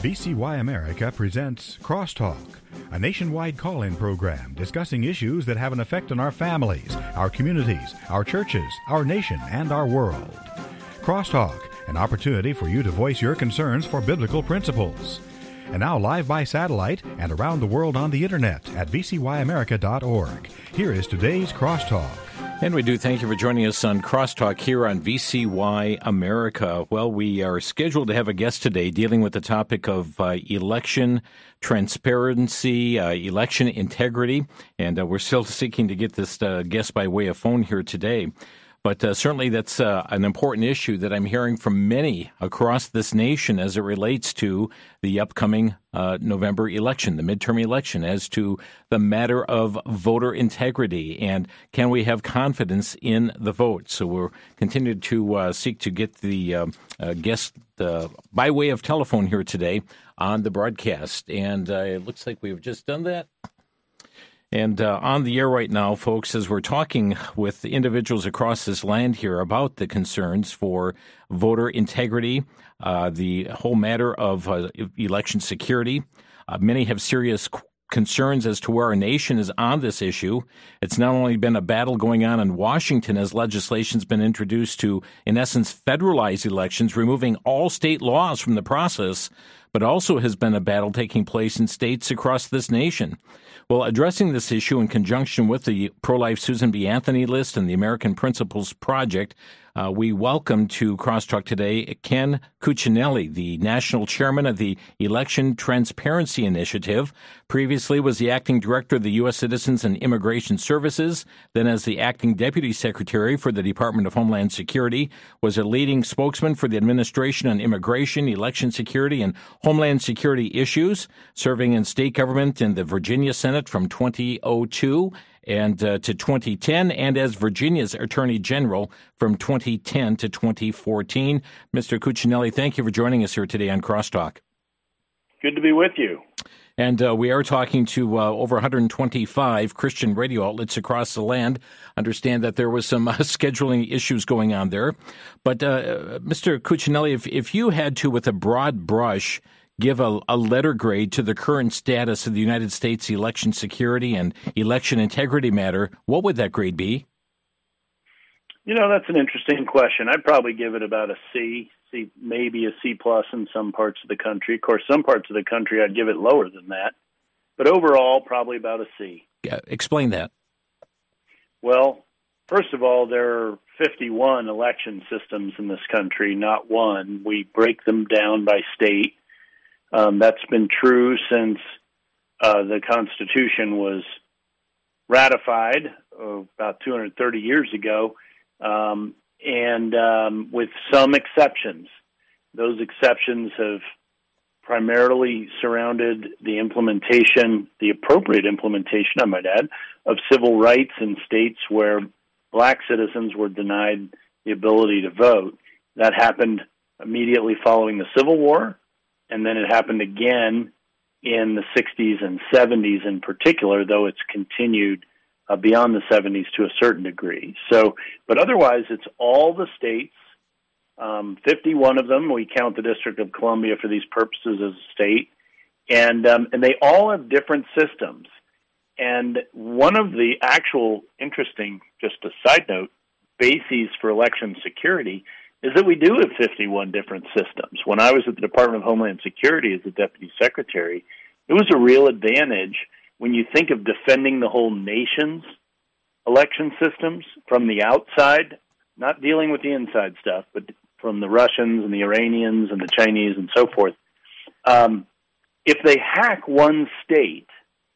VCY America presents Crosstalk, a nationwide call-in program discussing issues that have an effect on our families, our communities, our churches, our nation, and our world. Crosstalk, an opportunity for you to voice your concerns for biblical principles. And now live by satellite and around the world on the internet at vcyamerica.org. Here is today's Crosstalk. And we do thank you for joining us on Crosstalk here on VCY America. Well, we are scheduled to have a guest today dealing with the topic of election transparency, election integrity, and we're still seeking to get this guest by way of phone here today. But certainly that's an important issue that I'm hearing from many across this nation as it relates to the upcoming November election, the midterm election, as to the matter of voter integrity and can we have confidence in the vote. So we're continuing to seek to get the guest by way of telephone here today on the broadcast. And it looks like we've just done that. And on the air right now, folks, as we're talking with individuals across this land here about the concerns for voter integrity, the whole matter of election security, many have serious concerns as to where our nation is on this issue. It's not only been a battle going on in Washington as legislation's been introduced to, in essence, federalize elections, removing all state laws from the process, but also has been a battle taking place in states across this nation. Well, addressing this issue in conjunction with the pro-life Susan B. Anthony list and the American Principles Project, we welcome to Crosstalk today Ken Cuccinelli, the national chairman of the Election Transparency Initiative. Previously was the acting director of the U.S. Citizens and Immigration Services, then as the acting deputy secretary for the Department of Homeland Security, was a leading spokesman for the administration on immigration, election security, and homeland security issues, serving in state government in the Virginia Senate from 2002 and to 2010, and as Virginia's Attorney General from 2010 to 2014. Mr. Cuccinelli, thank you for joining us here today on Crosstalk. Good to be with you. And we are talking to over 125 Christian radio outlets across the land. Understand that there was some scheduling issues going on there. But Mr. Cuccinelli, if you had to, with a broad brush, give a letter grade to the current status of the United States election security and election integrity matter, what would that grade be? You know, that's an interesting question. I'd probably give it about a C, maybe a C plus in some parts of the country. Of course, some parts of the country I'd give it lower than that. But overall, probably about a C. Yeah, explain that. Well, first of all, there are 51 election systems in this country, not one. We break them down by state. That's been true since the Constitution was ratified about 230 years ago, and with some exceptions. Those exceptions have primarily surrounded the implementation, the appropriate implementation, I might add, of civil rights in states where black citizens were denied the ability to vote. That happened immediately following the Civil War. And then it happened again in the 60s and 70s in particular, though it's continued beyond the 70s to a certain degree. So, but otherwise, it's all the states, 51 of them. We count the District of Columbia for these purposes as a state. And they all have different systems. And one of the actual interesting, just a side note, bases for election security is that we do have 51 different systems. When I was at the Department of Homeland Security as the Deputy Secretary, it was a real advantage when you think of defending the whole nation's election systems from the outside, not dealing with the inside stuff, but from the Russians and the Iranians and the Chinese and so forth. If they hack one state,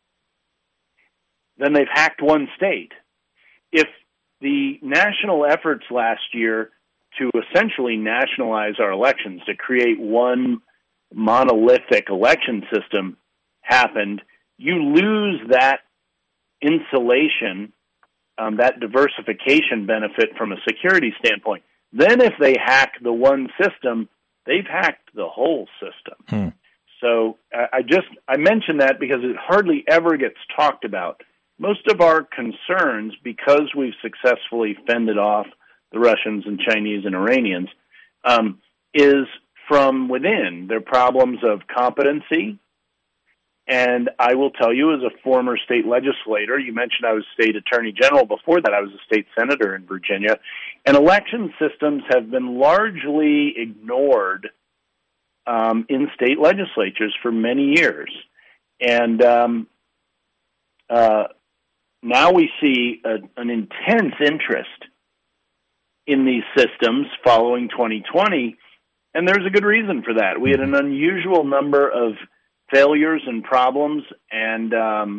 then they've hacked one state. If the national efforts last year to essentially nationalize our elections, to create one monolithic election system happened, you lose that insulation, that diversification benefit from a security standpoint. Then if they hack the one system, they've hacked the whole system. So I mention that because it hardly ever gets talked about. Most of our concerns, because we've successfully fended off the Russians and Chinese and Iranians, is from within. They're problems of competency. And I will tell you, as a former state legislator, you mentioned I was state attorney general. Before that, I was a state senator in Virginia. And election systems have been largely ignored in state legislatures for many years. And now we see an intense interest in these systems following 2020, and there's a good reason for that. We had an unusual number of failures and problems, and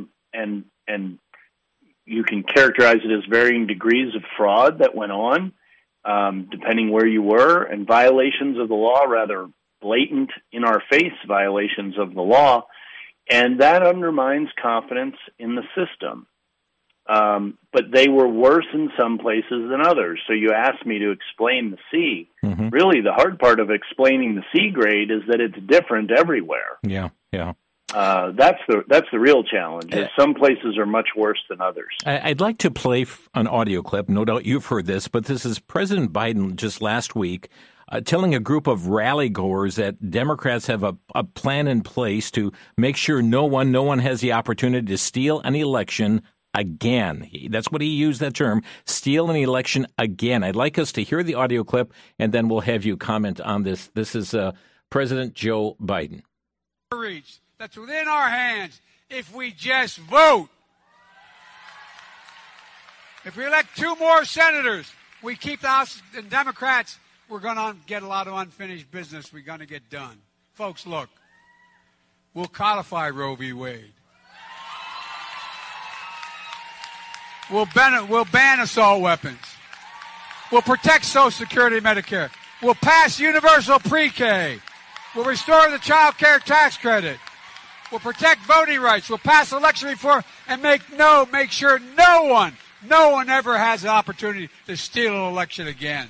you can characterize it as varying degrees of fraud that went on, depending where you were, and violations of the law, rather blatant, in-our-face violations of the law, and that undermines confidence in the system. But they were worse in some places than others. So you asked me to explain the C. Mm-hmm. Really, the hard part of explaining the C grade is that it's different everywhere. Yeah. That's the real challenge. Some places are much worse than others. I'd like to play an audio clip. No doubt you've heard this, but this is President Biden just last week telling a group of rally-goers that Democrats have a plan in place to make sure no one has the opportunity to steal an election again. That's what he used, that term, steal an election again. I'd like us to hear the audio clip, and then we'll have you comment on this. This is President Joe Biden. That's within our hands if we just vote. If we elect 2 more senators, we keep the House and Democrats, we're going to get a lot of unfinished business we're going to get done. Folks, look, we'll codify Roe v. Wade. We'll ban assault weapons. We'll protect Social Security and Medicare. We'll pass universal pre-K. We'll restore the child care tax credit. We'll protect voting rights. We'll pass election reform and make sure no one ever has the opportunity to steal an election again.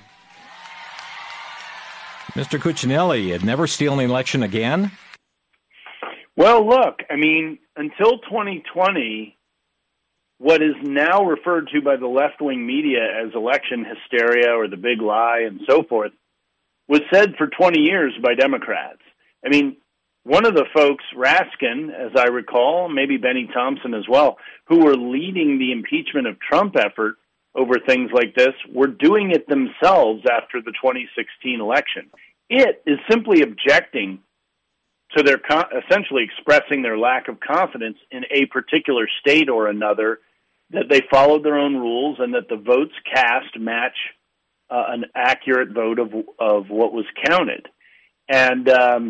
Mr. Cuccinelli, never steal an election again? Well, look, I mean, until 2020, what is now referred to by the left-wing media as election hysteria or the big lie and so forth was said for 20 years by Democrats. I mean, one of the folks, Raskin, as I recall, maybe Benny Thompson as well, who were leading the impeachment of Trump effort over things like this, were doing it themselves after the 2016 election. It is simply objecting to their essentially expressing their lack of confidence in a particular state or another, that they followed their own rules and that the votes cast match an accurate vote of what was counted. And,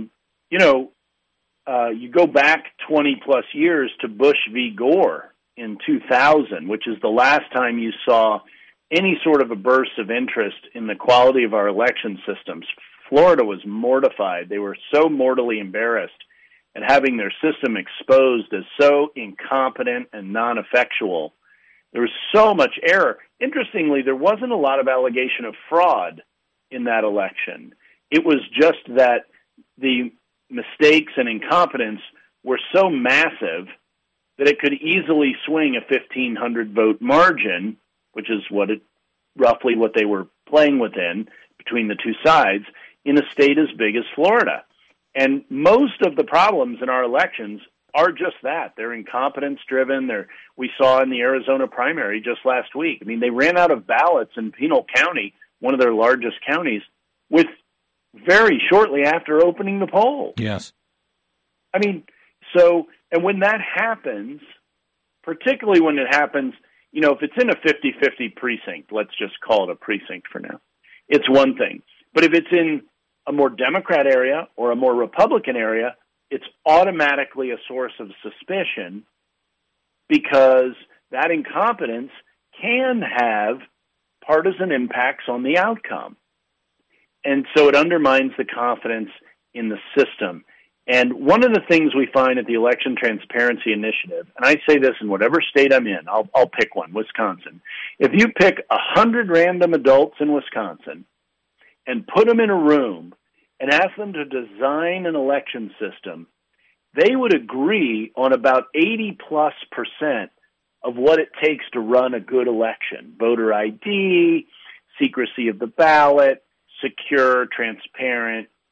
you go back 20-plus years to Bush v. Gore in 2000, which is the last time you saw any sort of a burst of interest in the quality of our election systems. Florida was mortified. They were so mortally embarrassed at having their system exposed as so incompetent and non-effectual. There was so much error. Interestingly, there wasn't a lot of allegation of fraud in that election. It was just that the mistakes and incompetence were so massive that it could easily swing a 1,500 vote margin, which is roughly what they were playing within between the two sides, in a state as big as Florida. And most of the problems in our elections are just that. They're incompetence-driven. We saw in the Arizona primary just last week. I mean, they ran out of ballots in Pinal County, one of their largest counties, with very shortly after opening the polls. Yes. I mean, and when that happens, particularly when it happens, if it's in a 50-50 precinct, let's just call it a precinct for now, it's one thing. But if it's in a more Democrat area or a more Republican area, it's automatically a source of suspicion because that incompetence can have partisan impacts on the outcome. And so it undermines the confidence in the system. And one of the things we find at the Election Transparency Initiative, and I say this in whatever state I'm in, I'll pick one, Wisconsin. If you pick 100 random adults in Wisconsin and put them in a room and ask them to design an election system, they would agree on about 80+% of what it takes to run a good election. Voter ID, secrecy of the ballot, secure, transparent,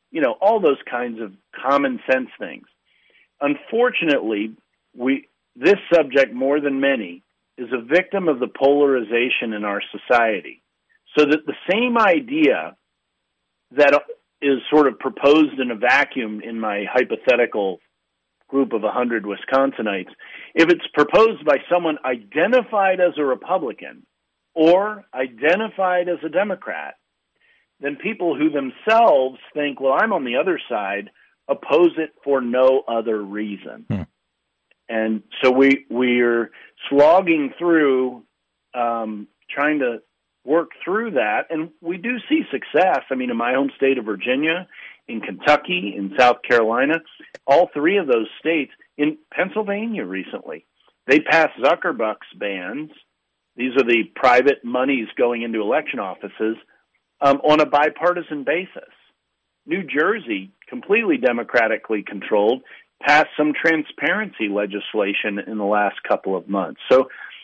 all those kinds of common sense things. Unfortunately, this subject, more than many, is a victim of the polarization in our society. So that the same idea that is sort of proposed in a vacuum in my hypothetical group of 100 Wisconsinites, if it's proposed by someone identified as a Republican or identified as a Democrat, then people who themselves think, well, I'm on the other side, oppose it for no other reason. And so we're slogging through trying to work through that, and we do see success. I mean, in my home state of Virginia, in Kentucky, in South Carolina, all three of those states, in Pennsylvania recently, they passed Zuckerbucks bans. These are the private monies going into election offices on a bipartisan basis. New Jersey, completely democratically controlled, passed some transparency legislation in the last couple of months. So,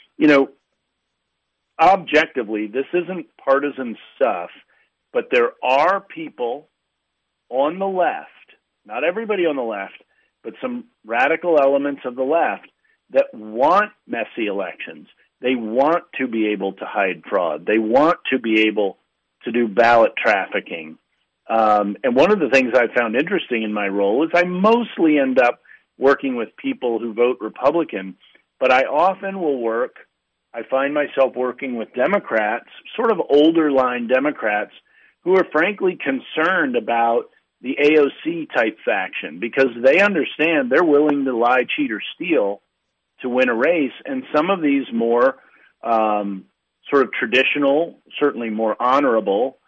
objectively, this isn't partisan stuff, but there are people on the left, not everybody on the left, but some radical elements of the left that want messy elections. They want to be able to hide fraud. They want to be able to do ballot trafficking. And one of the things I found interesting in my role is I mostly end up working with people who vote Republican, but I often will I find myself working with Democrats, sort of older line Democrats, who are frankly concerned about the AOC type faction because they understand they're willing to lie, cheat, or steal to win a race. And some of these more sort of traditional, certainly more honorable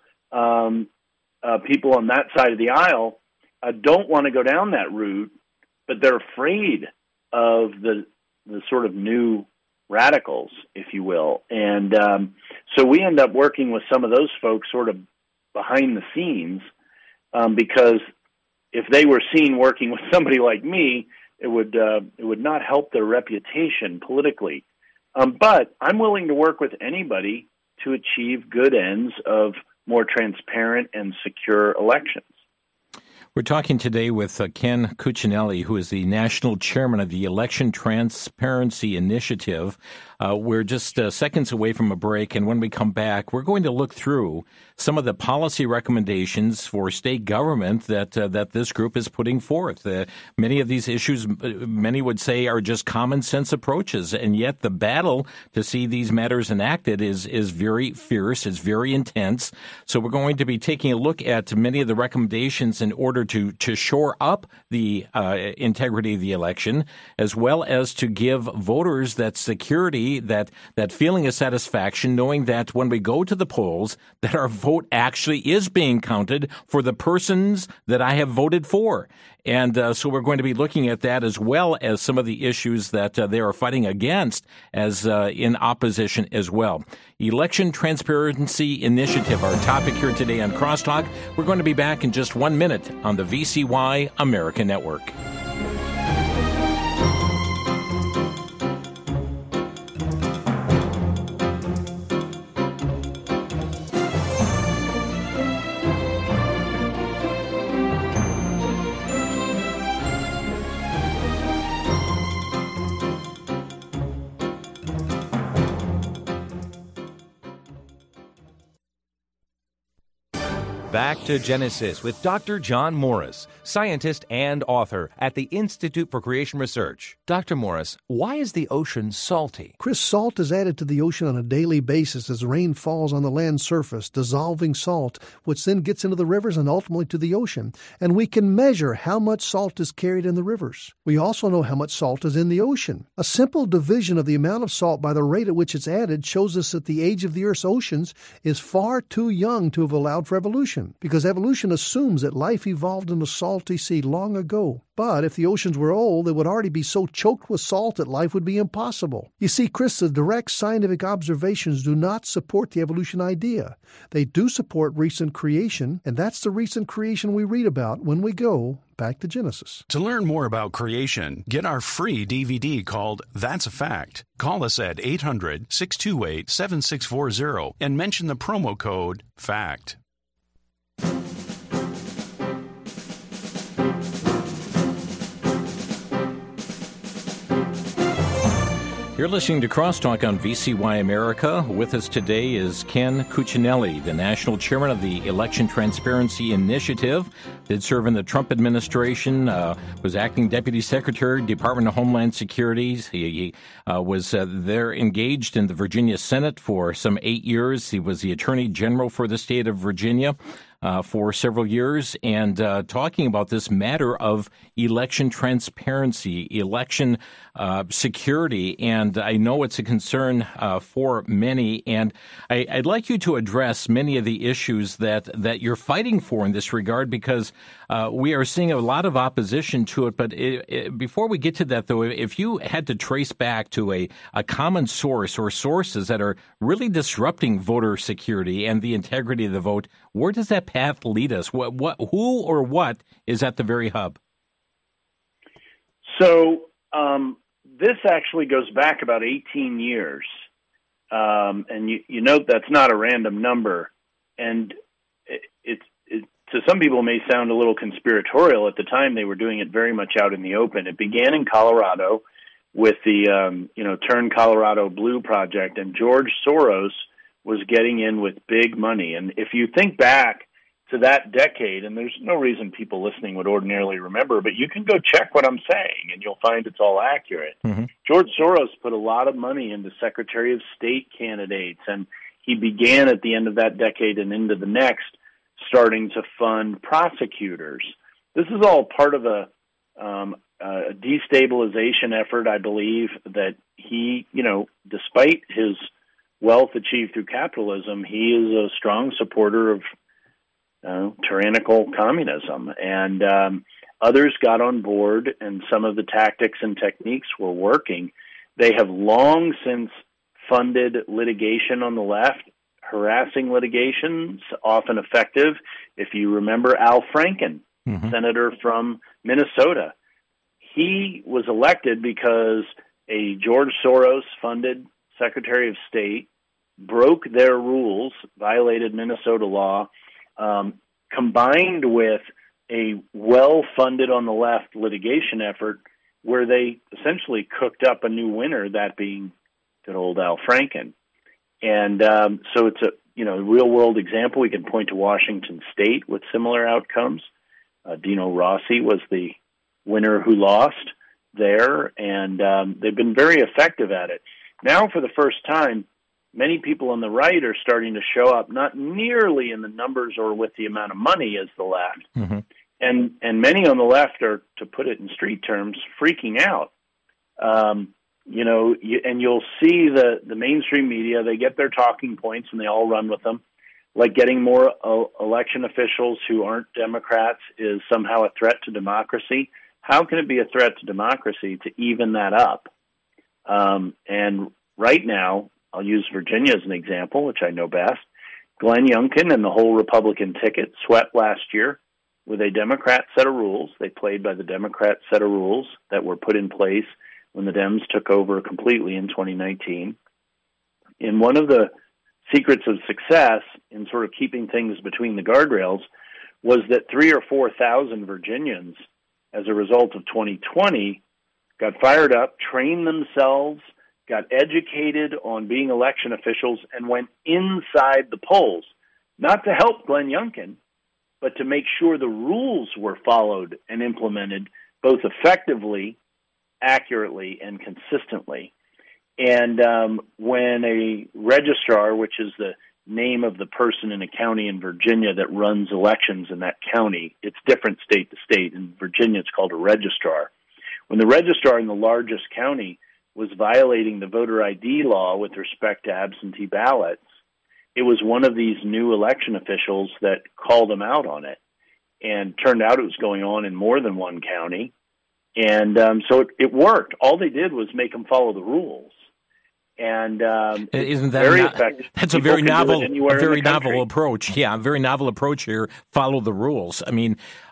people on that side of the aisle don't want to go down that route, but they're afraid of the sort of new radicals, if you will. And so we end up working with some of those folks sort of behind the scenes because if they were seen working with somebody like me, it would not help their reputation politically. But I'm willing to work with anybody to achieve good ends of more transparent and secure elections. We're talking today with Ken Cuccinelli, who is the national chairman of the Election Transparency Initiative. We're just seconds away from a break, and when we come back, we're going to look through some of the policy recommendations for state government that this group is putting forth. Many of these issues, many would say, are just common sense approaches, and yet the battle to see these matters enacted is very fierce, it's very intense. So we're going to be taking a look at many of the recommendations in order to shore up the integrity of the election, as well as to give voters that security, that feeling of satisfaction, knowing that when we go to the polls, that our vote actually is being counted for the persons that I have voted for. And so we're going to be looking at that as well as some of the issues that they are fighting against as in opposition as well. Election Transparency Initiative, our topic here today on Crosstalk. We're going to be back in just 1 minute on the VCY America Network. Back to Genesis with Dr. John Morris, scientist and author at the Institute for Creation Research. Dr. Morris, why is the ocean salty? Chris, salt is added to the ocean on a daily basis as rain falls on the land surface, dissolving salt, which then gets into the rivers and ultimately to the ocean. And we can measure how much salt is carried in the rivers. We also know how much salt is in the ocean. A simple division of the amount of salt by the rate at which it's added shows us that the age of the Earth's oceans is far too young to have allowed for evolution, because evolution assumes that life evolved in a salty sea long ago. But if the oceans were old, they would already be so choked with salt that life would be impossible. You see, Chris, the direct scientific observations do not support the evolution idea. They do support recent creation, and that's the recent creation we read about when we go back to Genesis. To learn more about creation, get our free DVD called That's a Fact. Call us at 800-628-7640 and mention the promo code FACT. You're listening to Crosstalk on VCY America. With us today is Ken Cuccinelli, the national chairman of the Election Transparency Initiative. Did serve in the Trump administration, was acting deputy secretary, Department of Homeland Security. He was there engaged in the Virginia Senate for some 8 years. He was the attorney general for the state of Virginia for several years, and talking about this matter of election transparency, election security, and I know it's a concern for many, and I'd like you to address many of the issues that you're fighting for in this regard, because we are seeing a lot of opposition to it. But before we get to that, though, if you had to trace back to a common source or sources that are really disrupting voter security and the integrity of the vote, where does that path lead us? Who or what is at the very hub? So this actually goes back about 18 years. And you note that's not a random number. And it to some people may sound a little conspiratorial. At the time, they were doing it very much out in the open. It began in Colorado with the Turn Colorado Blue project, and George Soros was getting in with big money. And if you think back to that decade, and there's no reason people listening would ordinarily remember, but you can go check what I'm saying, and you'll find it's all accurate. Mm-hmm. George Soros put a lot of money into Secretary of State candidates, and he began at the end of that decade and into the next starting to fund prosecutors. This is all part of a destabilization effort, I believe, that he, despite his wealth achieved through capitalism, he is a strong supporter of tyrannical communism. And others got on board, and some of the tactics and techniques were working. They have long since funded litigation on the left, harassing litigations, often effective. If you remember Al Franken, senator from Minnesota, he was elected because a George Soros-funded Secretary of State broke their rules, violated Minnesota law, combined with a well-funded on the left litigation effort where they essentially cooked up a new winner, that being good old Al Franken. And so it's a real-world example. We can point to Washington State with similar outcomes. Dino Rossi was the winner who lost there, and they've been very effective at it. Now, for the first time, many people on the right are starting to show up, not nearly in the numbers or with the amount of money as the left. Mm-hmm. And many on the left are, to put it in street terms, freaking out. And you'll see the mainstream media, they get their talking points and they all run with them. Like getting more election officials who aren't Democrats is somehow a threat to democracy. How can it be a threat to democracy to even that up? And right now, I'll use Virginia as an example, which I know best. Glenn Youngkin and the whole Republican ticket swept last year with a Democrat set of rules. They played by the Democrat set of rules that were put in place when the Dems took over completely in 2019. And one of the secrets of success in sort of keeping things between the guardrails was that 3,000 or 4,000 Virginians, as a result of 2020, got fired up, trained themselves, got educated on being election officials, and went inside the polls, not to help Glenn Youngkin, but to make sure the rules were followed and implemented both effectively, accurately, and consistently. And when a registrar, which is the name of the person in a county in Virginia that runs elections in that county, it's different state to state. In Virginia, it's called a registrar. When the registrar in the largest county was violating the voter ID law with respect to absentee ballots, it was one of these new election officials that called him out on it. And turned out it was going on in more than one county. And so it worked. All they did was make him follow the rules. And isn't that very effective? That's a very novel approach. Yeah, a very novel approach here. Follow the rules. I mean,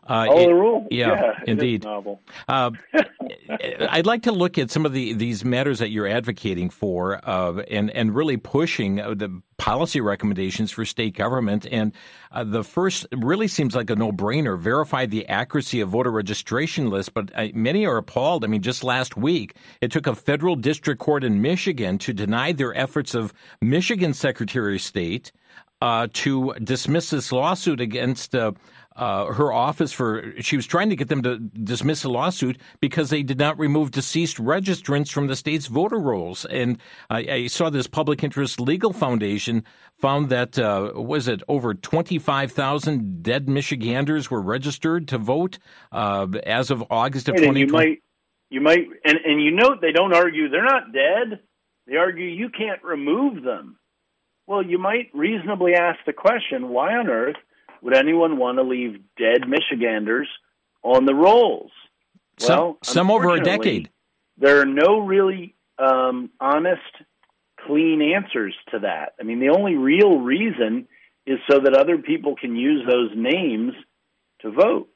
The rules. Yeah, indeed. It is novel. I'd like to look at some of these matters that you're advocating for, and really pushing the policy recommendations for state government. And the first really seems like a no-brainer: verify the accuracy of voter registration lists. But many are appalled. I mean, just last week, it took a federal district court in Michigan to deny their efforts of Michigan Secretary of State to dismiss this lawsuit against her office she was trying to get them to dismiss a lawsuit because they did not remove deceased registrants from the state's voter rolls. And I saw this Public Interest Legal Foundation found that, over 25,000 dead Michiganders were registered to vote as of August of 2020. You might, and you note they don't argue they're not dead. They argue you can't remove them. Well, you might reasonably ask the question, why on earth would anyone want to leave dead Michiganders on the rolls? Well, some over a decade. There are no really honest, clean answers to that. I mean, the only real reason is so that other people can use those names to vote.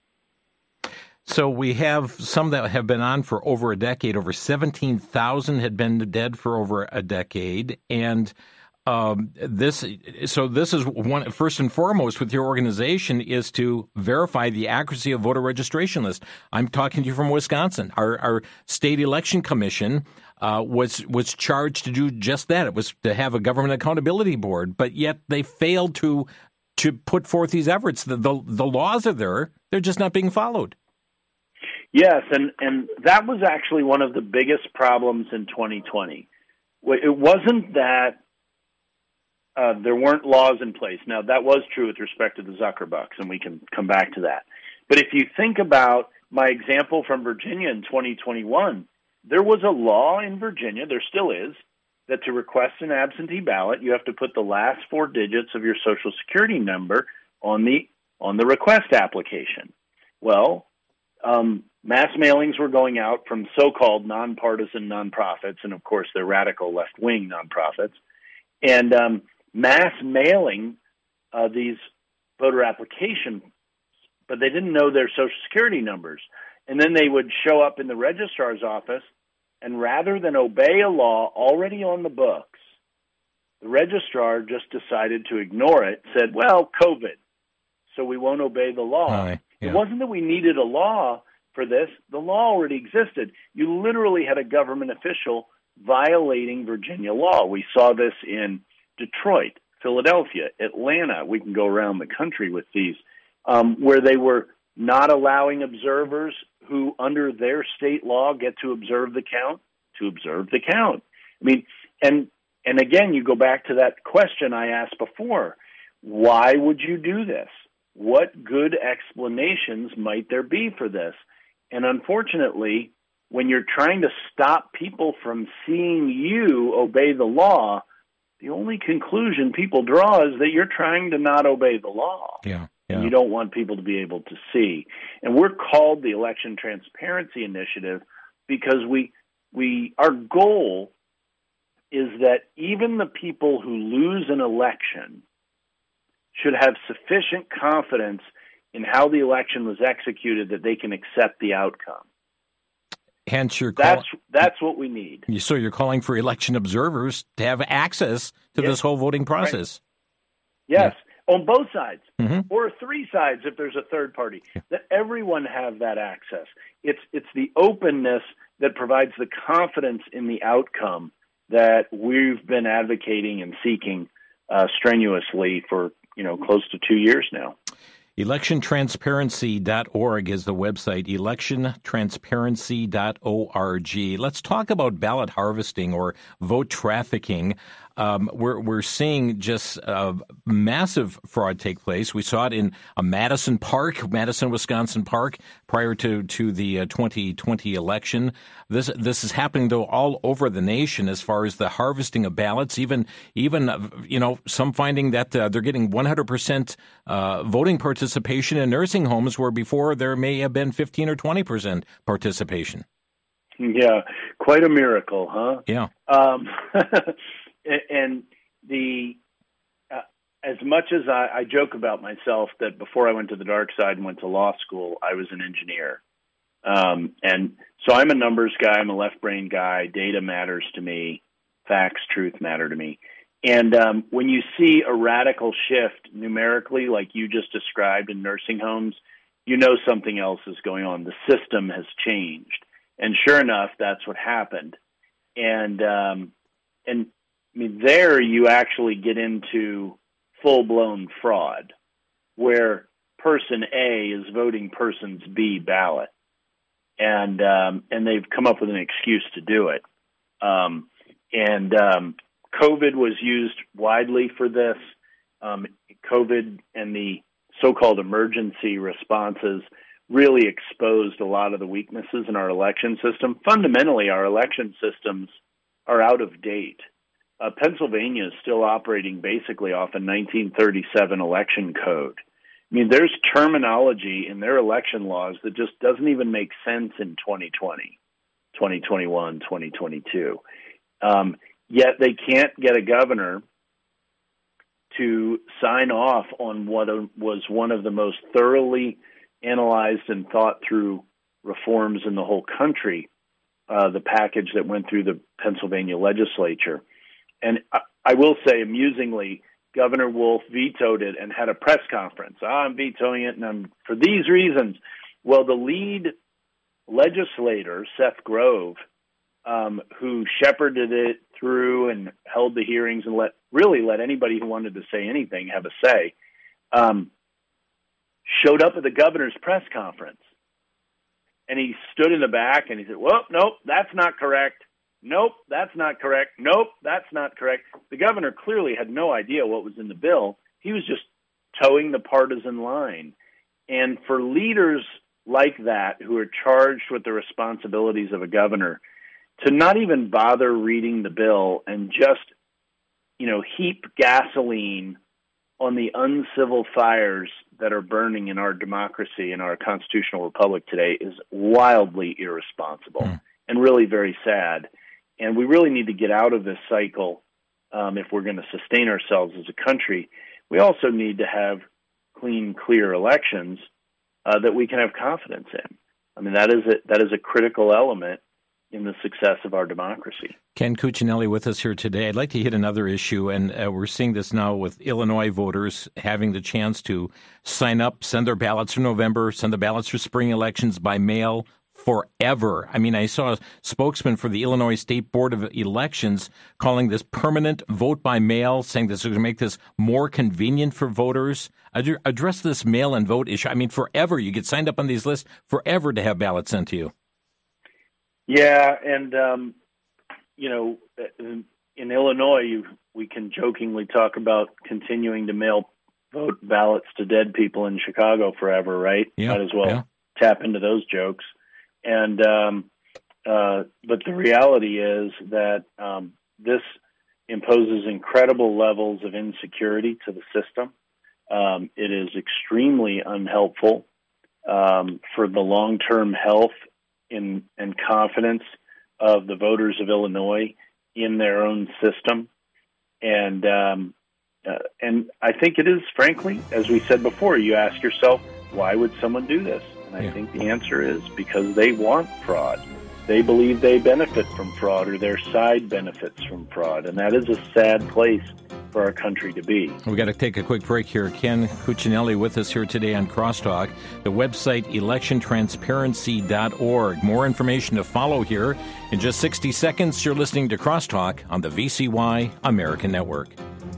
So we have some that have been on for over a decade. Over 17,000 had been dead for over a decade. And this is one, first and foremost with your organization, is to verify the accuracy of voter registration lists. I'm talking to you from Wisconsin. Our state election commission was charged to do just that. It was to have a government accountability board, but yet they failed to put forth these efforts. The laws are there; they're just not being followed. Yes, and that was actually one of the biggest problems in 2020. It wasn't that there weren't laws in place. Now, that was true with respect to the Zuckerbucks, and we can come back to that. But if you think about my example from Virginia in 2021, there was a law in Virginia, there still is, that to request an absentee ballot, you have to put the last 4 digits of your Social Security number on the request application. Well, mass mailings were going out from so-called nonpartisan nonprofits, and of course they're radical left-wing nonprofits, and mass mailing these voter applications, but they didn't know their Social Security numbers. And then they would show up in the registrar's office, and rather than obey a law already on the books, the registrar just decided to ignore it, said, well, COVID, so we won't obey the law. It wasn't that we needed a law for this. The law already existed. You literally had a government official violating Virginia law. We saw this in Detroit, Philadelphia, Atlanta. We can go around the country with these, where they were not allowing observers who, under their state law, get to observe the count, to observe the count. I mean, and again, you go back to that question I asked before. Why would you do this? What good explanations might there be for this? And unfortunately, when you're trying to stop people from seeing you obey the law, the only conclusion people draw is that you're trying to not obey the law. Yeah. And you don't want people to be able to see. And we're called the Election Transparency Initiative because our goal is that even the people who lose an election should have sufficient confidence in how the election was executed that they can accept the outcome. Hence, that's what we need. So you're calling for election observers to have access to this whole voting process. Right. Yes, on both sides, or 3 sides if there's a third party, that everyone have that access. It's the openness that provides the confidence in the outcome that we've been advocating and seeking strenuously for close to 2 years now. ElectionTransparency.org is the website, electiontransparency.org. Let's talk about ballot harvesting or vote trafficking. We're seeing just massive fraud take place. We saw it in Madison, Wisconsin Park, prior to the 2020 election. This is happening though all over the nation as far as the harvesting of ballots. Even some finding that they're getting 100% voting participation in nursing homes where before there may have been 15 or 20% participation. Yeah, quite a miracle, huh? Yeah. And as much as I joke about myself that before I went to the dark side and went to law school, I was an engineer. And so I'm a numbers guy. I'm a left brain guy. Data matters to me. Facts, truth matter to me. And when you see a radical shift numerically, like you just described in nursing homes, you know something else is going on. The system has changed. And sure enough, that's what happened. And I mean, there you actually get into full-blown fraud, where person A is voting person's B ballot, and they've come up with an excuse to do it. COVID was used widely for this. COVID and the so-called emergency responses really exposed a lot of the weaknesses in our election system. Fundamentally, our election systems are out of date. Pennsylvania is still operating basically off a 1937 election code. I mean, there's terminology in their election laws that just doesn't even make sense in 2020, 2021, 2022. Yet they can't get a governor to sign off on what was one of the most thoroughly analyzed and thought through reforms in the whole country, the package that went through the Pennsylvania legislature. And I will say, amusingly, Governor Wolf vetoed it and had a press conference. I'm vetoing it, and I'm for these reasons. Well, the lead legislator, Seth Grove, who shepherded it through and held the hearings and let anybody who wanted to say anything have a say, showed up at the governor's press conference. And he stood in the back and he said, well, nope, that's not correct. Nope, that's not correct. Nope, that's not correct. The governor clearly had no idea what was in the bill. He was just towing the partisan line. And for leaders like that who are charged with the responsibilities of a governor to not even bother reading the bill and just, heap gasoline on the uncivil fires that are burning in our democracy and our constitutional republic today is wildly irresponsible and really very sad. And we really need to get out of this cycle if we're going to sustain ourselves as a country. We also need to have clean, clear elections that we can have confidence in. I mean, that is a critical element in the success of our democracy. Ken Cuccinelli with us here today. I'd like to hit another issue, and we're seeing this now with Illinois voters having the chance to sign up, send their ballots for November, send the ballots for spring elections by mail forever. I mean, I saw a spokesman for the Illinois State Board of Elections calling this permanent vote by mail, saying this is going to make this more convenient for voters. Address this mail and vote issue. I mean, forever. You get signed up on these lists forever to have ballots sent to you. Yeah, and, in Illinois, we can jokingly talk about continuing to mail vote ballots to dead people in Chicago forever, right? Yeah, might as well tap into those jokes. And but the reality is that this imposes incredible levels of insecurity to the system. It is extremely unhelpful for the long-term health and confidence of the voters of Illinois in their own system. And I think it is, frankly, as we said before, you ask yourself, why would someone do this? And I think the answer is because they want fraud. They believe they benefit from fraud or their side benefits from fraud. And that is a sad place for our country to be. We've got to take a quick break here. Ken Cuccinelli with us here today on Crosstalk. The website, electiontransparency.org. More information to follow here. In just 60 seconds, you're listening to Crosstalk on the VCY American Network.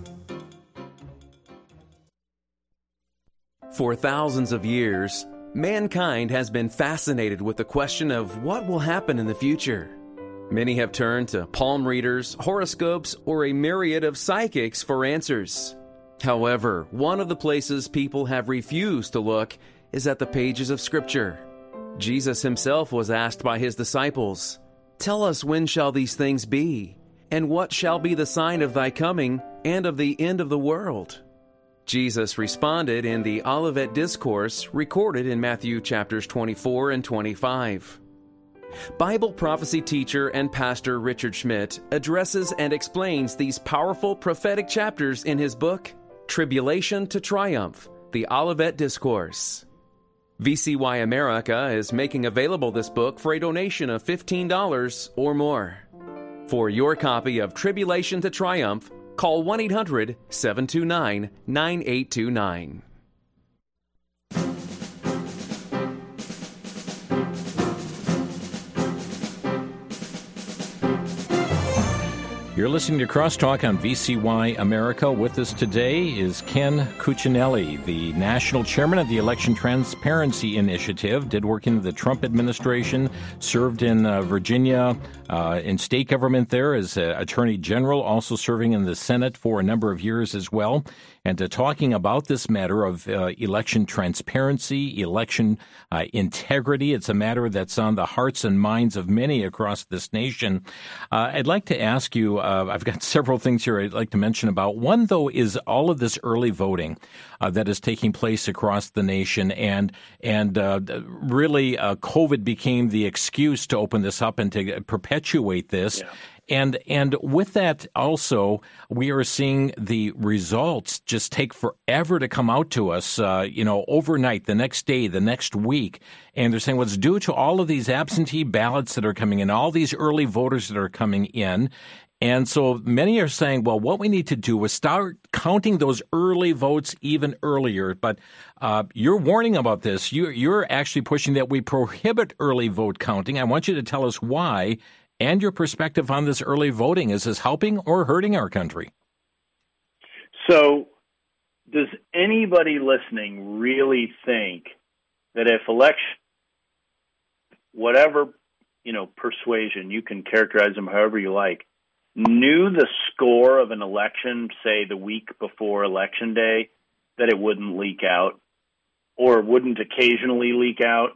For thousands of years, mankind has been fascinated with the question of what will happen in the future. Many have turned to palm readers, horoscopes, or a myriad of psychics for answers. However, one of the places people have refused to look is at the pages of Scripture. Jesus himself was asked by his disciples, "Tell us, when shall these things be? And what shall be the sign of thy coming and of the end of the world?" Jesus responded in the Olivet Discourse recorded in Matthew chapters 24 and 25. Bible prophecy teacher and pastor Richard Schmidt addresses and explains these powerful prophetic chapters in his book, Tribulation to Triumph, the Olivet Discourse. VCY America is making available this book for a donation of $15 or more. For your copy of Tribulation to Triumph, call 1-800-729-9829. You're listening to Crosstalk on VCY America. With us today is Ken Cuccinelli, the national chairman of the Election Transparency Initiative, did work in the Trump administration, served in Virginia in state government there as attorney general, also serving in the Senate for a number of years as well. And talking about this matter of election transparency, election integrity. It's a matter that's on the hearts and minds of many across this nation. I'd like to ask you, I've got several things here I'd like to mention about. One, though, is all of this early voting that is taking place across the nation. And really, COVID became the excuse to open this up and to perpetuate this. Yeah. And with that also, we are seeing the results just take forever to come out to us, overnight, the next day, the next week. And they're saying, well, it's due to all of these absentee ballots that are coming in, all these early voters that are coming in. And so many are saying, well, what we need to do is start counting those early votes even earlier. But you're warning about this. You're actually pushing that we prohibit early vote counting. I want you to tell us why and your perspective on this early voting. Is this helping or hurting our country? So does anybody listening really think that if election, whatever, persuasion, you can characterize them however you like, knew the score of an election, say the week before Election Day, that it wouldn't leak out or wouldn't occasionally leak out?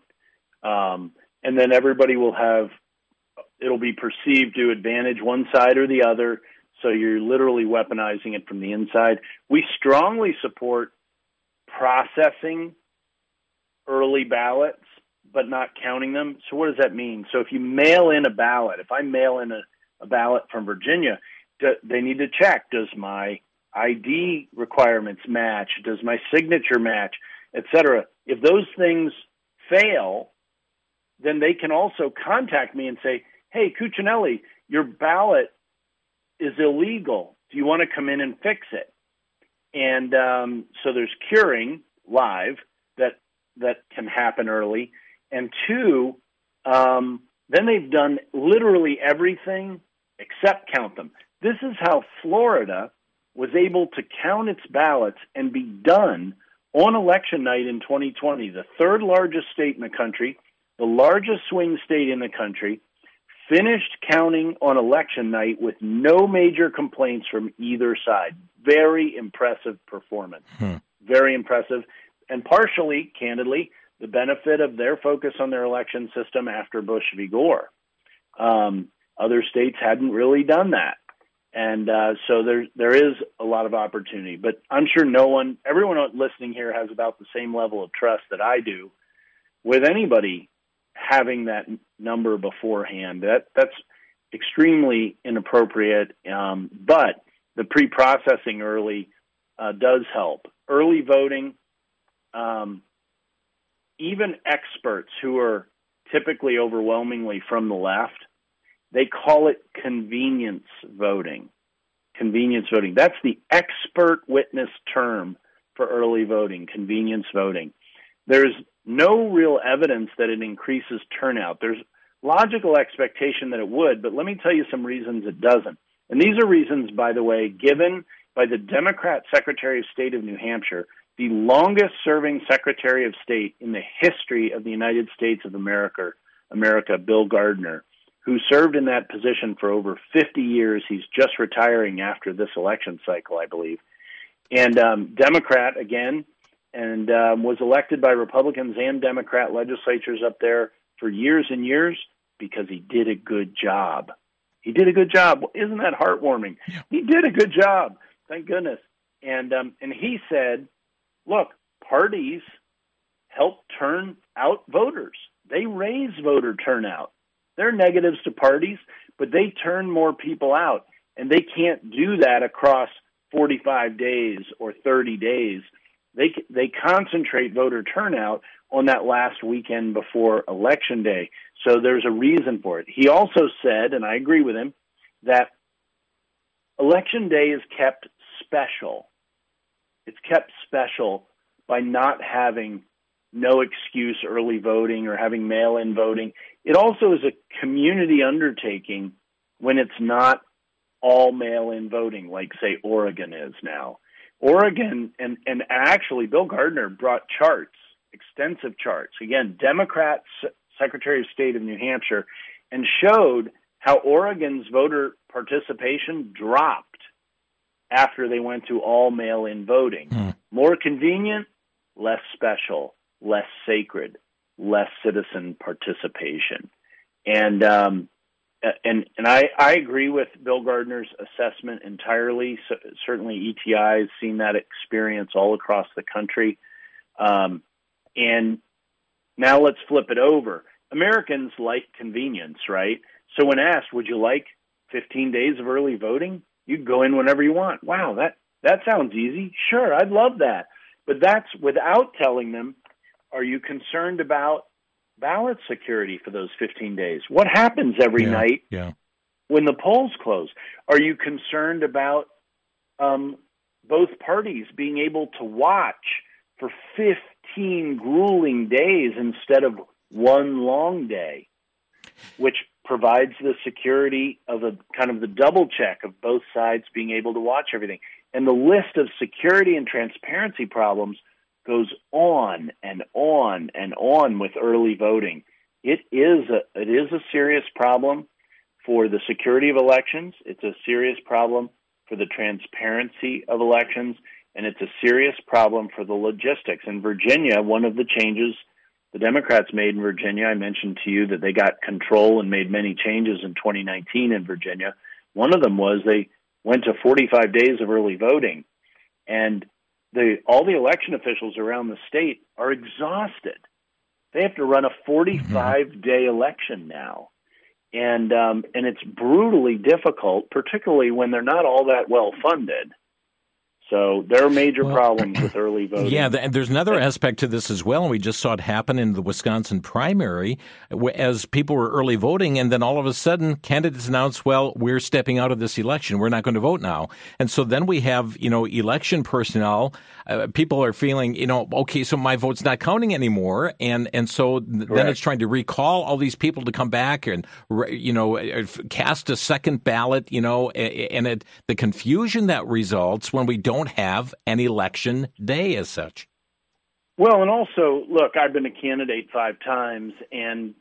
And then everybody will it'll be perceived to advantage one side or the other, so you're literally weaponizing it from the inside. We strongly support processing early ballots, but not counting them. So what does that mean? So if you mail in a ballot, if I mail in a ballot from Virginia, they need to check, does my ID requirements match? Does my signature match, et cetera? If those things fail, then they can also contact me and say, hey, Cuccinelli, your ballot is illegal. Do you want to come in and fix it? And so there's curing live that can happen early. And two, then they've done literally everything except count them. This is how Florida was able to count its ballots and be done on election night in 2020, the third largest state in the country, the largest swing state in the country, finished counting on election night with no major complaints from either side. Very impressive performance. Very impressive. And partially, candidly, the benefit of their focus on their election system after Bush v. Gore. Other states hadn't really done that. And so there is a lot of opportunity. But I'm sure everyone listening here has about the same level of trust that I do with anybody having that number beforehand. That's extremely inappropriate, but the pre-processing early does help. Early voting, even experts who are typically overwhelmingly from the left, they call it convenience voting. Convenience voting. That's the expert witness term for early voting, convenience voting. There's no real evidence that it increases turnout. There's logical expectation that it would, but let me tell you some reasons it doesn't. And these are reasons, by the way, given by the Democrat Secretary of State of New Hampshire, the longest-serving Secretary of State in the history of the United States of America, Bill Gardner, who served in that position for over 50 years. He's just retiring after this election cycle, I believe. And Democrat, again, and was elected by Republicans and Democrat legislatures up there for years and years because he did a good job. He did a good job. Isn't that heartwarming? Yeah. He did a good job. Thank goodness. And he said, look, parties help turn out voters. They raise voter turnout. There are negatives to parties, but they turn more people out. And they can't do that across 45 days or 30 days. They concentrate voter turnout on that last weekend before Election Day. So there's a reason for it. He also said, and I agree with him, that Election Day is kept special. It's kept special by not having no excuse early voting or having mail-in voting. It also is a community undertaking when it's not all mail-in voting, like, say, Oregon is now. Oregon, and actually Bill Gardner brought charts, extensive charts, again, Democrat Secretary of State of New Hampshire, and showed how Oregon's voter participation dropped after they went to all mail-in voting. More convenient, less special, less sacred, less citizen participation. And I agree with Bill Gardner's assessment entirely. So, certainly ETI has seen that experience all across the country. And now let's flip it over. Americans like convenience, right? So when asked, would you like 15 days of early voting? You can go in whenever you want. Wow, that sounds easy. Sure, I'd love that. But that's without telling them, are you concerned about ballot security for those 15 days? What happens every night when the polls close? Are you concerned about both parties being able to watch for 15 grueling days instead of one long day, which provides the security of a kind of the double check of both sides being able to watch everything? And the list of security and transparency problems goes on and on and on with early voting. It is a serious problem for the security of elections. It's a serious problem for the transparency of elections, and it's a serious problem for the logistics. In Virginia, one of the changes the Democrats made in Virginia, I mentioned to you that they got control and made many changes in 2019 in Virginia. One of them was they went to 45 days of early voting, and all the election officials around the state are exhausted. They have to run a 45-day election now, and it's brutally difficult, particularly when they're not all that well funded. So there are major problems with early voting. Yeah, and there's another aspect to this as well, and we just saw it happen in the Wisconsin primary as people were early voting, and then all of a sudden candidates announced, well, we're stepping out of this election. We're not going to vote now. And so then we have, election personnel. People are feeling, okay, so my vote's not counting anymore. And so then it's trying to recall all these people to come back and, cast a second ballot, and the confusion that results when we don't have an election day as such. Well, and also, look, I've been a candidate 5 times, and,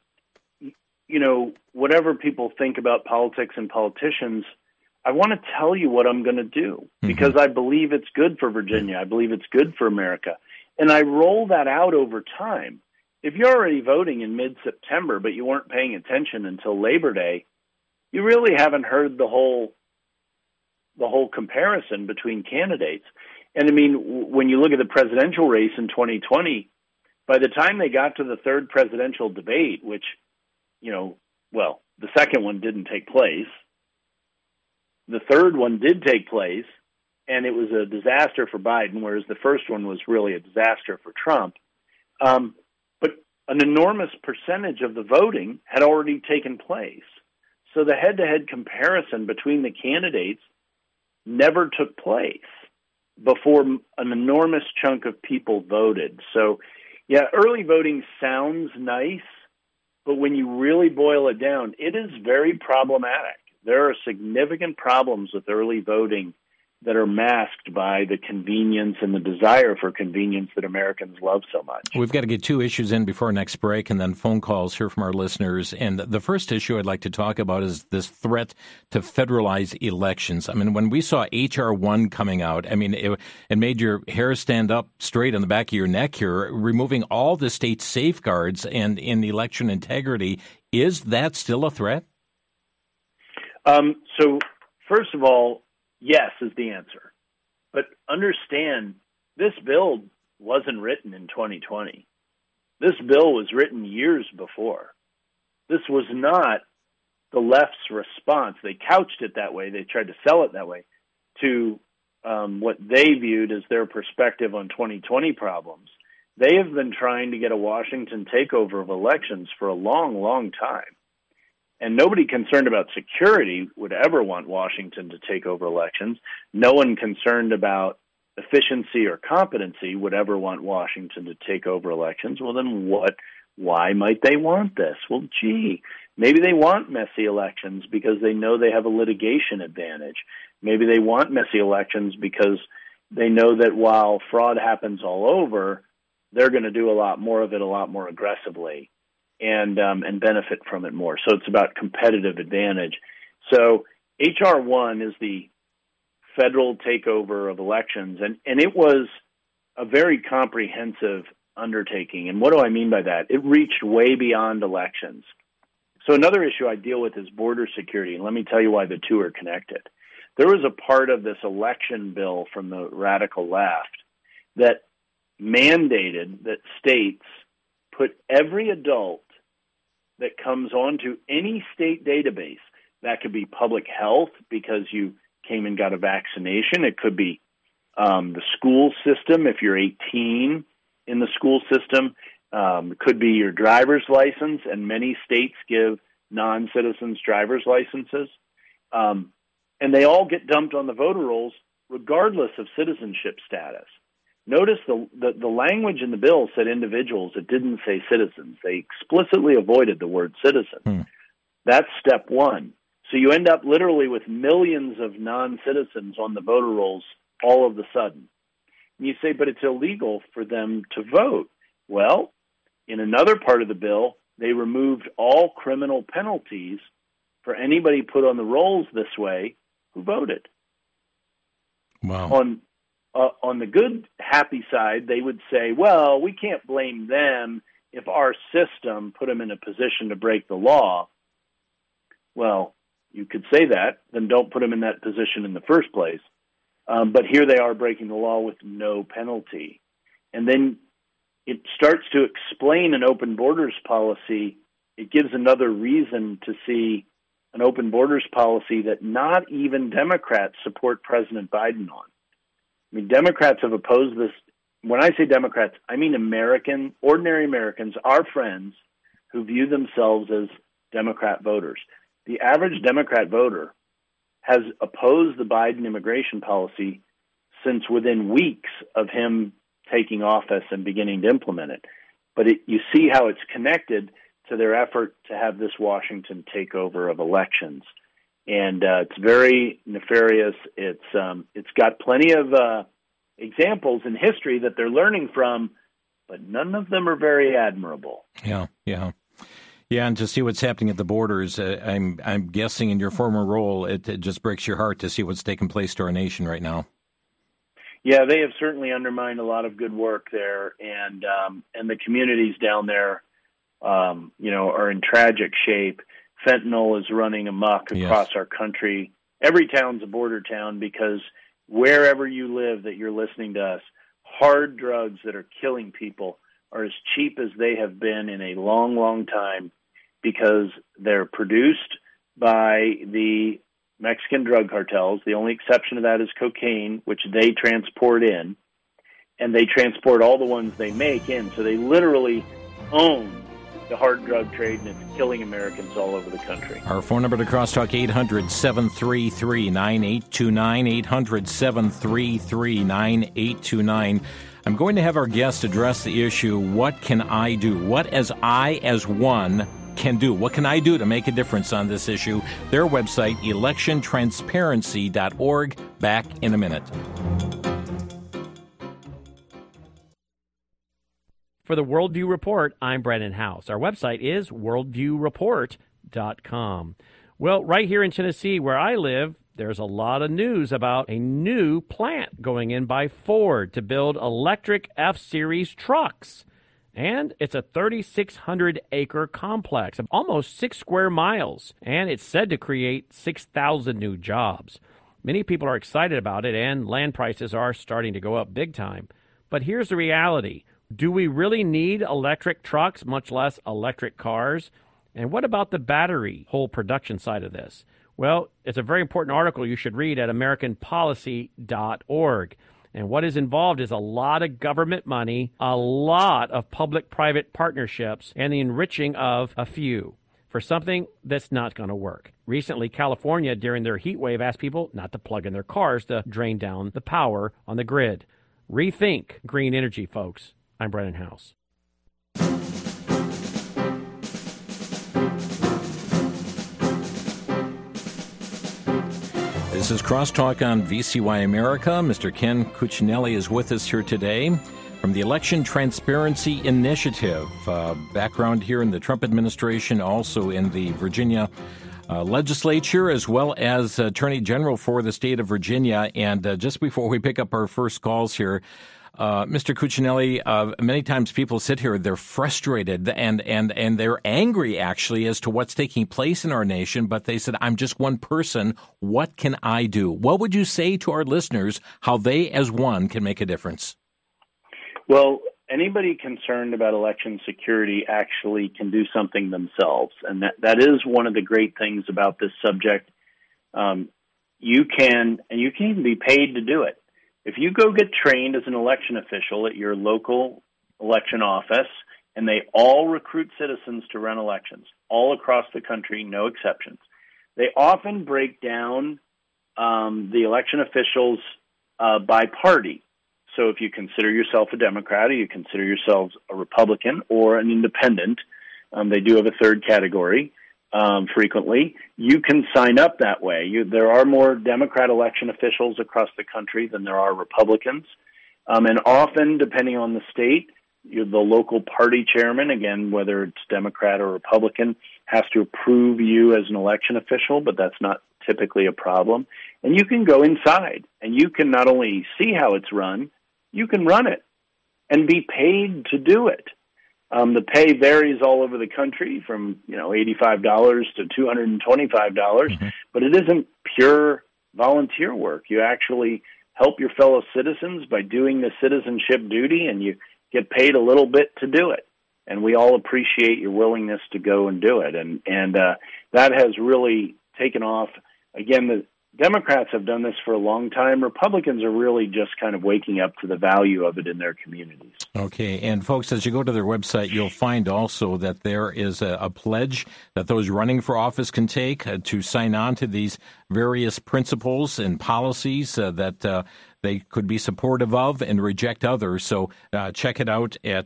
whatever people think about politics and politicians, I want to tell you what I'm going to do because I believe it's good for Virginia. I believe it's good for America. And I roll that out over time. If you're already voting in mid-September, but you weren't paying attention until Labor Day, you really haven't heard the whole comparison between candidates. And I mean, when you look at the presidential race in 2020, by the time they got to the third presidential debate, which, the second one didn't take place, the third one did take place, and it was a disaster for Biden, whereas the first one was really a disaster for Trump. But an enormous percentage of the voting had already taken place. So the head-to-head comparison between the candidates never took place before an enormous chunk of people voted. So, yeah, early voting sounds nice, but when you really boil it down, it is very problematic. There are significant problems with early voting that are masked by the convenience and the desire for convenience that Americans love so much. We've got to get 2 issues in before our next break and then phone calls here from our listeners. And the first issue I'd like to talk about is this threat to federalize elections. I mean, when we saw H.R. 1 coming out, I mean, it made your hair stand up straight on the back of your neck here, removing all the state safeguards and in election integrity. Is that still a threat? So, first of all, yes is the answer. But understand, this bill wasn't written in 2020. This bill was written years before. This was not the left's response. They couched it that way. They tried to sell it that way to what they viewed as their perspective on 2020 problems. They have been trying to get a Washington takeover of elections for a long, long time. And nobody concerned about security would ever want Washington to take over elections. No one concerned about efficiency or competency would ever want Washington to take over elections. Well, then why might they want this? Well, maybe they want messy elections because they know they have a litigation advantage. Maybe they want messy elections because they know that while fraud happens all over, they're going to do a lot more of it a lot more aggressively and benefit from it more. So it's about competitive advantage. So H.R. 1 is the federal takeover of elections, and it was a very comprehensive undertaking. And what do I mean by that? It reached way beyond elections. So another issue I deal with is border security, and let me tell you why the two are connected. There was a part of this election bill from the radical left that mandated that states put every adult that comes onto any state database, that could be public health because you came and got a vaccination, it could be the school system if you're 18 in the school system, it could be your driver's license, and many states give non-citizens driver's licenses, and they all get dumped on the voter rolls regardless of citizenship status. Notice the language in the bill said individuals. It didn't say citizens. They explicitly avoided the word citizen. That's step one. So you end up literally with millions of non-citizens on the voter rolls all of a sudden. And you say, but it's illegal for them to vote. Well, in another part of the bill, they removed all criminal penalties for anybody put on the rolls this way who voted. Wow. On the good, happy side, they would say, well, we can't blame them if our system put them in a position to break the law. Well, you could say that, then don't put them in that position in the first place. But here they are breaking the law with no penalty. And then it starts to explain an open borders policy. It gives another reason to see an open borders policy that not even Democrats support President Biden on. I mean, Democrats have opposed this. When I say Democrats, I mean ordinary Americans, our friends who view themselves as Democrat voters. The average Democrat voter has opposed the Biden immigration policy since within weeks of him taking office and beginning to implement it. But you see how it's connected to their effort to have this Washington takeover of elections. And it's very nefarious. It's got plenty of examples in history that they're learning from, but none of them are very admirable. Yeah. And to see what's happening at the borders, I'm guessing in your former role, it just breaks your heart to see what's taking place to our nation right now. Yeah, they have certainly undermined a lot of good work there, and the communities down there, are in tragic shape. Fentanyl is running amok across our country. Every town's a border town because wherever you live that you're listening to us, hard drugs that are killing people are as cheap as they have been in a long, long time because they're produced by the Mexican drug cartels. The only exception to that is cocaine, which they transport in, and they transport all the ones they make in. So they literally own the hard drug trade, and it's killing Americans all over the country. Our phone number to Crosstalk, 800-733-9829, 800-733-9829. I'm going to have our guest address the issue, what can I do? What as one can do? What can I do to make a difference on this issue? Their website, electiontransparency.org. Back in a minute. For the Worldview Report, I'm Brennan House. Our website is worldviewreport.com. Well, right here in Tennessee, where I live, there's a lot of news about a new plant going in by Ford to build electric F-Series trucks. And it's a 3,600-acre complex of almost 6 square miles, and it's said to create 6,000 new jobs. Many people are excited about it, and land prices are starting to go up big time. But here's the reality. Do we really need electric trucks, much less electric cars? And what about the battery whole production side of this? Well, it's a very important article you should read at AmericanPolicy.org. And what is involved is a lot of government money, a lot of public-private partnerships, and the enriching of a few for something that's not going to work. Recently, California, during their heat wave, asked people not to plug in their cars to drain down the power on the grid. Rethink green energy, folks. I'm Brennan House. This is Crosstalk on VCY America. Mr. Ken Cuccinelli is with us here today from the Election Transparency Initiative. Background here in the Trump administration, also in the Virginia legislature, as well as Attorney General for the state of Virginia. And just before we pick up our first calls here, Mr. Cuccinelli, many times people sit here, they're frustrated and they're angry, actually, as to what's taking place in our nation, but they said, I'm just one person. What can I do? What would you say to our listeners, how they, as one, can make a difference? Well, anybody concerned about election security actually can do something themselves, and that is one of the great things about this subject. You can even be paid to do it. If you go get trained as an election official at your local election office, and they all recruit citizens to run elections, all across the country, no exceptions, they often break down the election officials by party. So if you consider yourself a Democrat or you consider yourselves a Republican or an independent, they do have a third category frequently, you can sign up that way. There are more Democrat election officials across the country than there are Republicans. And often, depending on the state, the local party chairman, again, whether it's Democrat or Republican, has to approve you as an election official, but that's not typically a problem. And you can go inside, and you can not only see how it's run, you can run it and be paid to do it. The pay varies all over the country from, $85 to $225, but it isn't pure volunteer work. You actually help your fellow citizens by doing the citizenship duty, and you get paid a little bit to do it. And we all appreciate your willingness to go and do it. And that has really taken off. Again, the Democrats have done this for a long time. Republicans are really just kind of waking up to the value of it in their communities. Okay. And folks, as you go to their website, you'll find also that there is a pledge that those running for office can take to sign on to these various principles and policies that they could be supportive of and reject others. So check it out at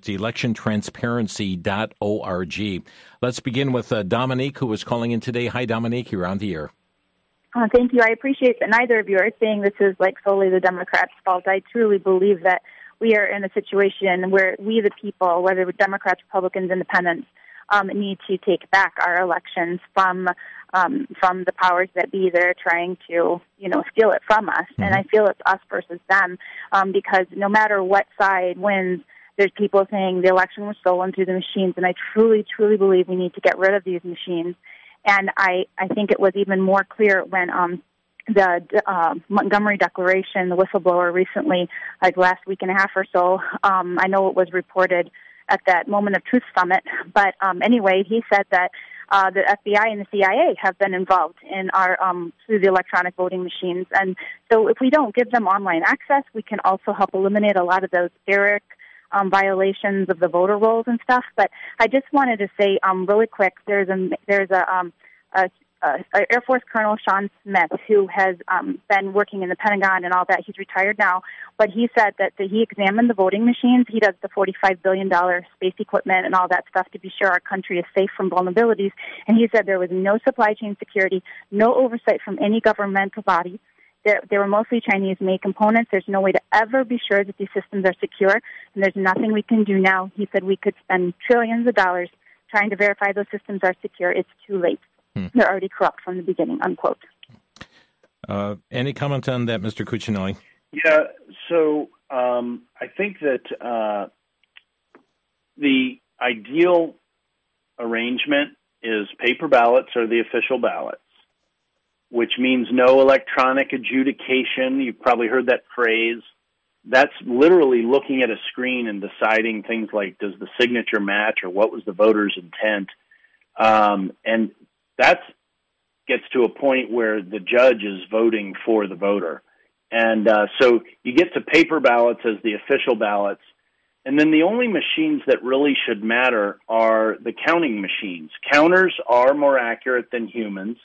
electiontransparency.org. Let's begin with Dominique, who is calling in today. Hi, Dominique. You're on the air. Thank you. I appreciate that neither of you are saying this is solely the Democrats' fault. I truly believe that we are in a situation where we, the people, whether we're Democrats, Republicans, Independents, need to take back our elections from the powers that be that are trying to, steal it from us. Mm-hmm. And I feel it's us versus them, because no matter what side wins, there's people saying the election was stolen through the machines, and I truly, truly believe we need to get rid of these machines. And I think it was even more clear when the Montgomery Declaration, the whistleblower recently, last week and a half or so, I know it was reported at that Moment of Truth Summit, but anyway, he said that the FBI and the CIA have been involved in our through the electronic voting machines. And so if we don't give them online access, we can also help eliminate a lot of those violations of the voter rolls and stuff. But I just wanted to say really quick, there's a Air Force Colonel Sean Smith who has been working in the Pentagon and all that. He's retired now, but he said that he examined the voting machines. He does the $45 billion space equipment and all that stuff to be sure our country is safe from vulnerabilities. And he said there was no supply chain security, no oversight from any governmental body. They were mostly Chinese-made components. There's no way to ever be sure that these systems are secure, and there's nothing we can do now. He said we could spend trillions of dollars trying to verify those systems are secure. It's too late. They're already corrupt from the beginning, unquote. Any comment on that, Mr. Cuccinelli? Yeah, so I think that the ideal arrangement is paper ballots are the official ballots, which means no electronic adjudication. You've probably heard that phrase. That's literally looking at a screen and deciding things like, does the signature match or what was the voter's intent? And that's gets to a point where the judge is voting for the voter. And so you get to paper ballots as the official ballots. And then the only machines that really should matter are the counting machines. Counters are more accurate than humans.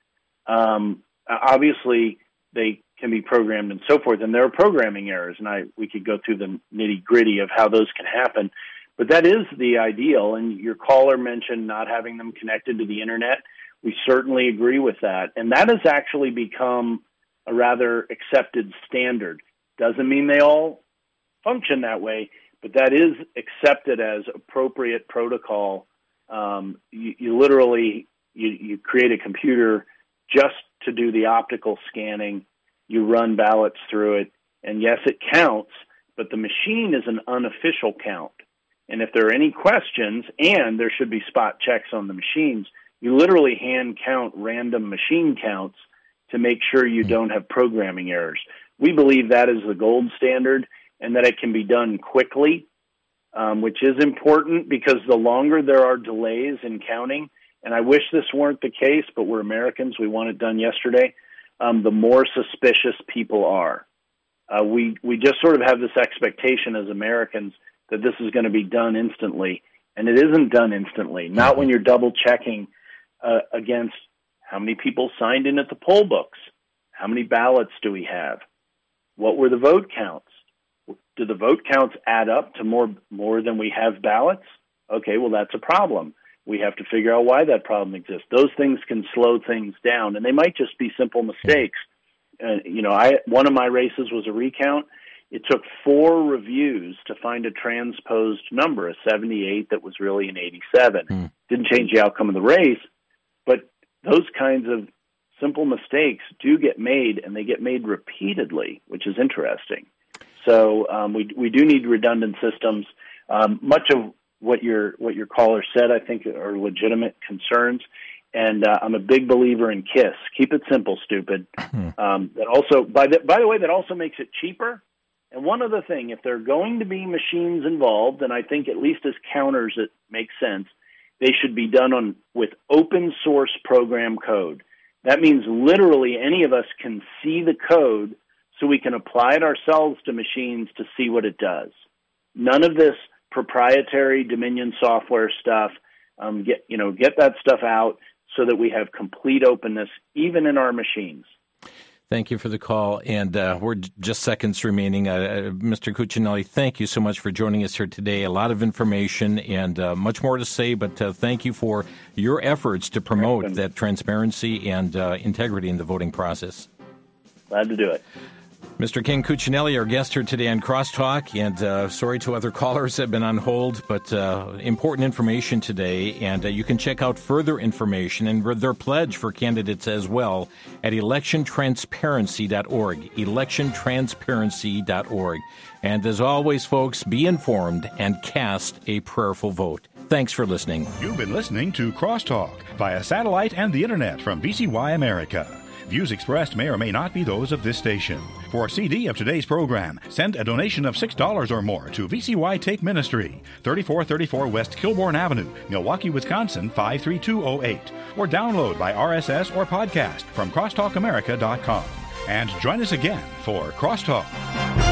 Obviously, they can be programmed and so forth, and there are programming errors, and we could go through the nitty-gritty of how those can happen. But that is the ideal, and your caller mentioned not having them connected to the Internet. We certainly agree with that, and that has actually become a rather accepted standard. Doesn't mean they all function that way, but that is accepted as appropriate protocol. You literally create a computer just to do the optical scanning. You run ballots through it, and yes, it counts, but the machine is an unofficial count. And if there are any questions, and there should be spot checks on the machines, you literally hand count random machine counts to make sure you don't have programming errors. We believe that is the gold standard and that it can be done quickly, which is important because the longer there are delays in counting, and I wish this weren't the case, but we're Americans, we want it done yesterday, the more suspicious people are. We just sort of have this expectation as Americans that this is going to be done instantly, and it isn't done instantly, not when you're double-checking against how many people signed in at the poll books, how many ballots do we have, what were the vote counts, do the vote counts add up to more than we have ballots? Okay, well, that's a problem. We have to figure out why that problem exists. Those things can slow things down, and they might just be simple mistakes. One of my races was a recount. It took 4 reviews to find a transposed number, a 78 that was really an 87. Didn't change the outcome of the race, but those kinds of simple mistakes do get made, and they get made repeatedly, which is interesting. So we do need redundant systems. Much of what your caller said, I think, are legitimate concerns. And I'm a big believer in KISS. Keep it simple, stupid. That also, by the way, that also makes it cheaper. And one other thing, if there are going to be machines involved, and I think at least as counters it makes sense, they should be done with open source program code. That means literally any of us can see the code so we can apply it ourselves to machines to see what it does. None of this proprietary Dominion software stuff. Get that stuff out so that we have complete openness, even in our machines. Thank you for the call, and we're just seconds remaining. Mr. Cuccinelli, thank you so much for joining us here today. A lot of information and much more to say, but thank you for your efforts to promote that transparency and integrity in the voting process. Glad to do it. Mr. Ken Cuccinelli, our guest here today on Crosstalk, and sorry to other callers that have been on hold, but important information today, and you can check out further information and their pledge for candidates as well at electiontransparency.org, electiontransparency.org. And as always, folks, be informed and cast a prayerful vote. Thanks for listening. You've been listening to Crosstalk via satellite and the Internet from VCY America. Views expressed may or may not be those of this station. For a CD of today's program, send a donation of $6 or more to VCY Take Ministry, 3434 West Kilbourne Avenue, Milwaukee, Wisconsin, 53208, or download by RSS or podcast from crosstalkamerica.com. And join us again for Crosstalk.